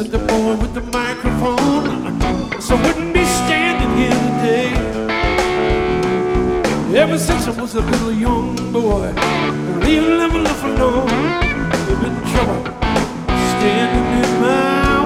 wasn't the boy with the microphone, so I wouldn't be standing here today. Ever since I was a little young boy, leaving them left alone, they've been in trouble standing in my